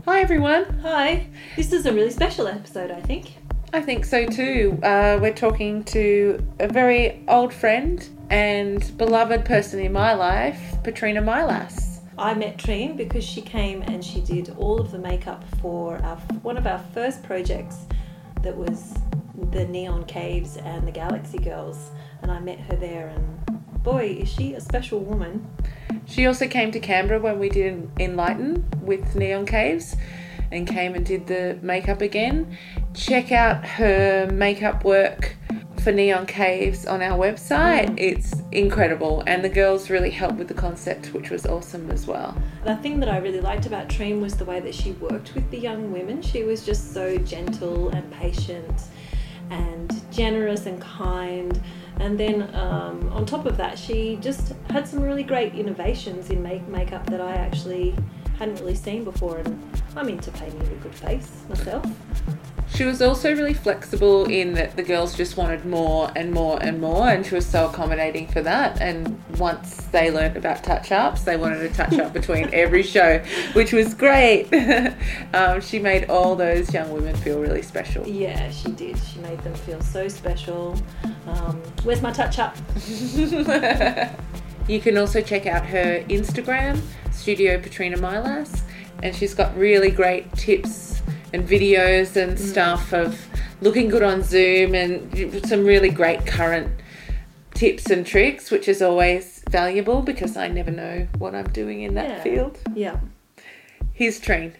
Hi everyone. Hi. This is a really special episode, I think. I think so too. We're talking to a very old friend and beloved person in my life, Petrina Mylas. I met Trine because she came and she did all of the makeup for one of our first projects that was the Neon Caves and the Galaxy Girls, and I met her there, and boy, is she a special woman. She also came to Canberra when we did Enlighten with Neon Caves and came and did the makeup again. Check out her makeup work for Neon Caves on our website. It's incredible, and the girls really helped with the concept, which was awesome as well. The thing that I really liked about Trine was the way that she worked with the young women. She was just so gentle and patient and generous and kind. And then on top of that, she just had some really great innovations in makeup that I actually hadn't really seen before, and I'm into painting a good face myself. She was also really flexible in that the girls just wanted more and more and more, and she was so accommodating for that. And once they learned about touch-ups, they wanted a touch-up between every show, which was great. She made all those young women feel really special. Yeah, she did. She made them feel so special. Where's my touch-up? You can also check out her Instagram, Studio Petrina Mylas, and she's got really great tips and videos and stuff of looking good on Zoom, and some really great current tips and tricks, which is always valuable because I never know what I'm doing in that field. Yeah. Here's Trine.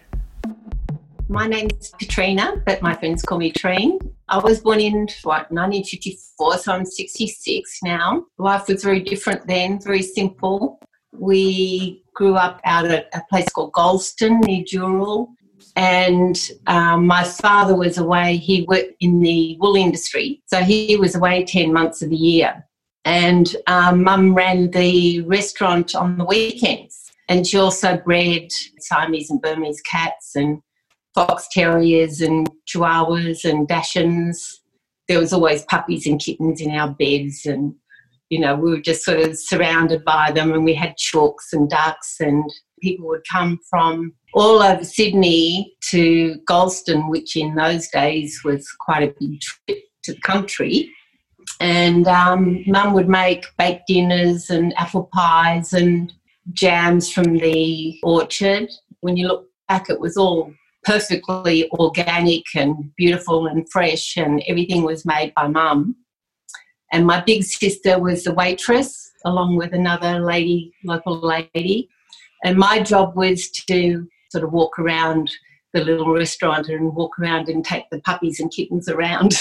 My name's Petrina, but my friends call me Trine. I was born in 1954, so I'm 66 now. Life was very different then, very simple. We grew up out at a place called Golston near Dural, and my father was away. He worked in the wool industry, so he was away 10 months of the year. And Mum ran the restaurant on the weekends, and she also bred Siamese and Burmese cats and fox terriers and chihuahuas and dachshunds. There was always puppies and kittens in our beds, and we were just sort of surrounded by them, and we had chooks and ducks, and people would come from all over Sydney to Golston, which in those days was quite a big trip to the country. And Mum would make baked dinners and apple pies and jams from the orchard. When you look back, it was all perfectly organic and beautiful and fresh, and everything was made by Mum. And my big sister was the waitress, along with another local lady. And my job was to sort of walk around the little restaurant and walk around and take the puppies and kittens around.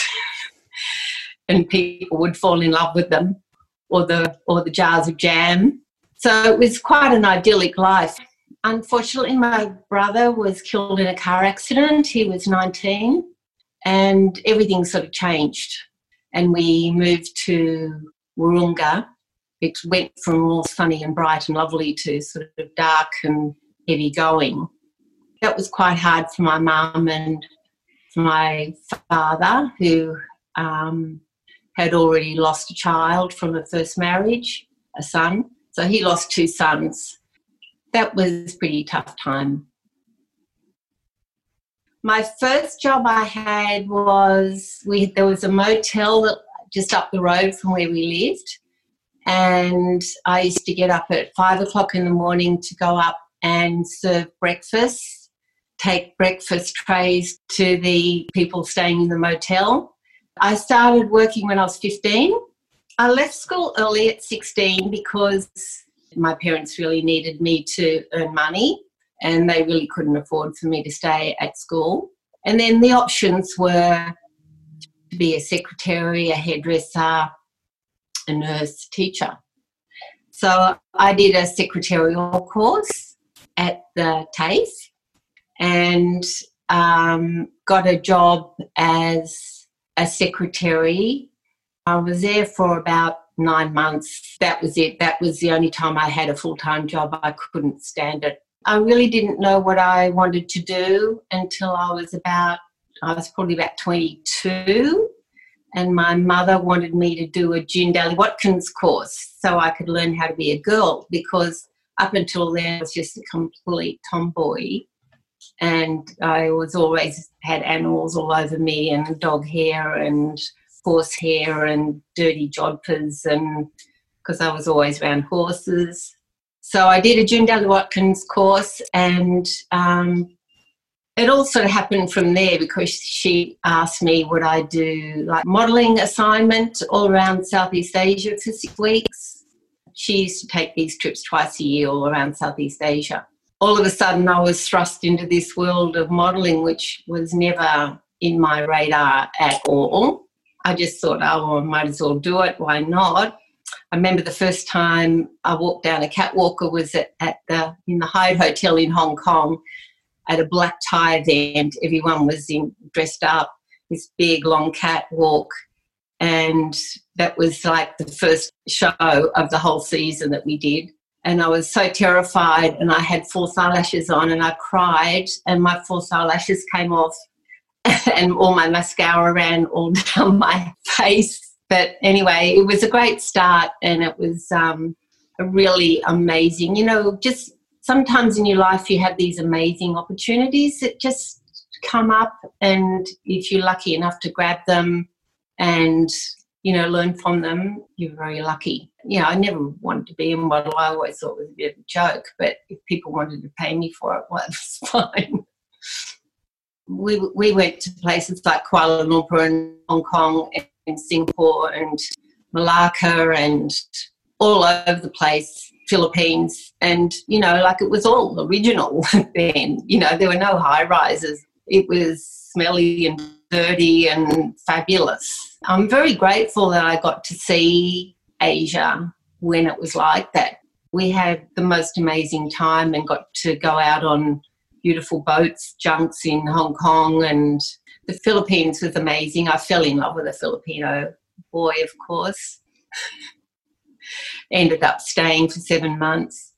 And people would fall in love with them, or the jars of jam. So it was quite an idyllic life. Unfortunately, my brother was killed in a car accident. He was 19, and everything sort of changed. And we moved to Wahroonga. It went from all sunny and bright and lovely to sort of dark and heavy going. That was quite hard for my mum and for my father, who had already lost a child from a first marriage, a son. So he lost 2 sons. That was a pretty tough time. My first job I had was, there was a motel just up the road from where we lived, and I used to get up at 5 o'clock in the morning to go up and serve breakfast, take breakfast trays to the people staying in the motel. I started working when I was 15. I left school early at 16 because my parents really needed me to earn money, and they really couldn't afford for me to stay at school. And then the options were to be a secretary, a hairdresser, a nurse, teacher. So I did a secretarial course at the TAFE and got a job as a secretary. I was there for about 9 months. That was it. That was the only time I had a full-time job. I couldn't stand it. I really didn't know what I wanted to do until I was probably about 22, and my mother wanted me to do a June Daly Watkins course so I could learn how to be a girl, because up until then I was just a complete tomboy. and I was always had animals all over me, and dog hair and horse hair and dirty jodhpurs, and because I was always around horses. So I did a June Daly Watkins course, and it all sort of happened from there because she asked me would I do like modelling assignment all around Southeast Asia for 6 weeks. She used to take these trips twice a year all around Southeast Asia. All of a sudden I was thrust into this world of modelling, which was never in my radar at all. I just thought, oh, well, I might as well do it. Why not? I remember the first time I walked down a catwalk was in the Hyatt Hotel in Hong Kong at a black tie event. Everyone was dressed up, this big long catwalk, and that was like the first show of the whole season that we did. And I was so terrified, and I had false eyelashes on, and I cried, and my false eyelashes came off, and all my mascara ran all down my face. But anyway, it was a great start, and it was a really amazing, just sometimes in your life you have these amazing opportunities that just come up, and if you're lucky enough to grab them and, learn from them, you're very lucky. I never wanted to be a model. I always thought it was a bit of a joke, but if people wanted to pay me for it, well, it was fine. We went to places like Kuala Lumpur and Hong Kong and Singapore and Malacca and all over the place, Philippines, and, it was all original then. There were no high-rises. It was smelly and dirty and fabulous. I'm very grateful that I got to see Asia when it was like that. We had the most amazing time and got to go out on beautiful boats, junks in Hong Kong, and the Philippines was amazing. I fell in love with a Filipino boy, of course. Ended up staying for 7 months.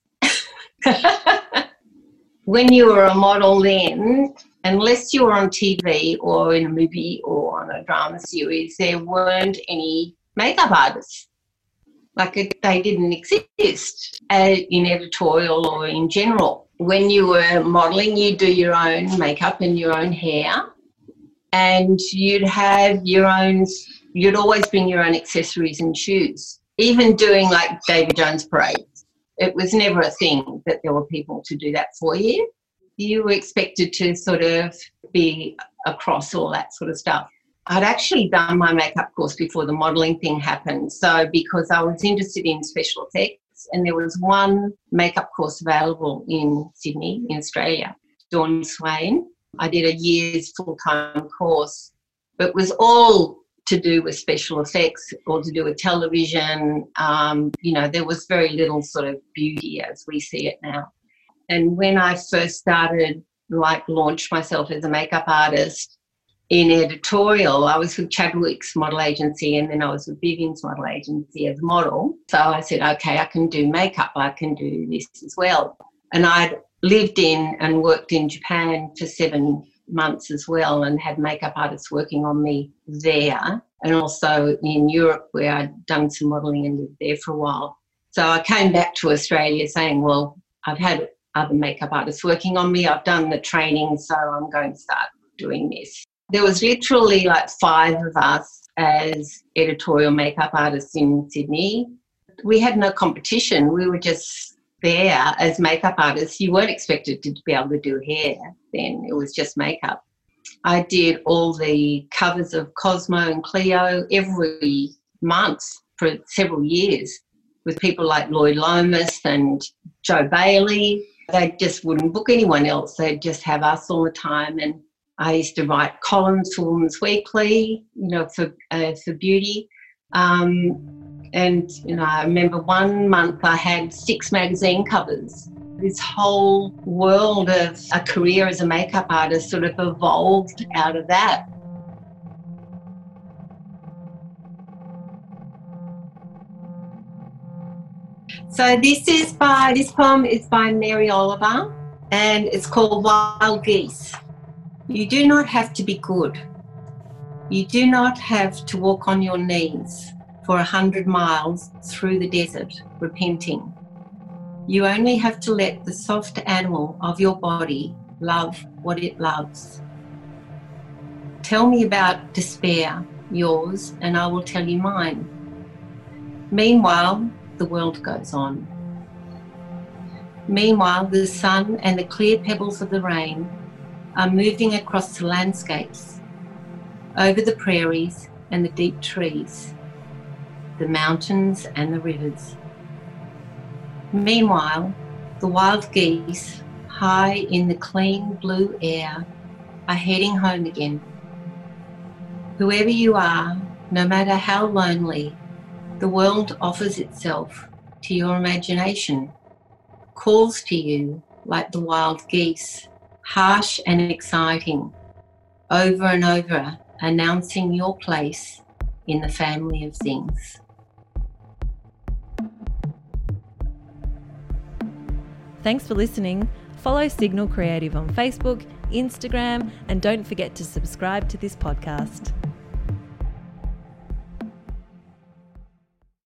When you were a model then, unless you were on TV or in a movie or on a drama series, there weren't any makeup artists. They didn't exist in editorial or in general. When you were modelling, you'd do your own makeup and your own hair, and you'd always bring your own accessories and shoes. Even doing like David Jones parades, it was never a thing that there were people to do that for you. You were expected to sort of be across all that sort of stuff. I'd actually done my makeup course before the modelling thing happened. So because I was interested in special effects, and there was one makeup course available in Sydney, in Australia, Dawn Swain. I did a year's full-time course, but it was all to do with special effects, all to do with television. There was very little sort of beauty as we see it now. And when I first started, launched myself as a makeup artist in editorial, I was with Chadwick's model agency, and then I was with Vivian's model agency as a model. So I said, okay, I can do makeup, I can do this as well. And I'd lived in and worked in Japan for 7 months as well, and had makeup artists working on me there, and also in Europe where I'd done some modelling and lived there for a while. So I came back to Australia saying, well, I've had other makeup artists working on me, I've done the training, so I'm going to start doing this. There was literally 5 of us as editorial makeup artists in Sydney. We had no competition, we were just there as makeup artists. You weren't expected to be able to do hair then, it was just makeup. I did all the covers of Cosmo and Clio every month for several years with people like Lloyd Lomas and Joe Bailey. They just wouldn't book anyone else, they'd just have us all the time. And I used to write columns for Women's Weekly, for beauty. I remember one month I had 6 magazine covers. This whole world of a career as a makeup artist sort of evolved out of that. So this poem is by Mary Oliver, and it's called Wild Geese. You do not have to be good. You do not have to walk on your knees for 100 miles through the desert, repenting. You only have to let the soft animal of your body love what it loves. Tell me about despair, yours, and I will tell you mine. Meanwhile, the world goes on. Meanwhile, the sun and the clear pebbles of the rain are moving across the landscapes, over the prairies and the deep trees, the mountains and the rivers. Meanwhile, the wild geese, high in the clean blue air, are heading home again. Whoever you are, no matter how lonely, the world offers itself to your imagination, calls to you like the wild geese, harsh and exciting, over and over, announcing your place in the family of things. Thanks for listening. Follow Signal Creative on Facebook, Instagram, and don't forget to subscribe to this podcast.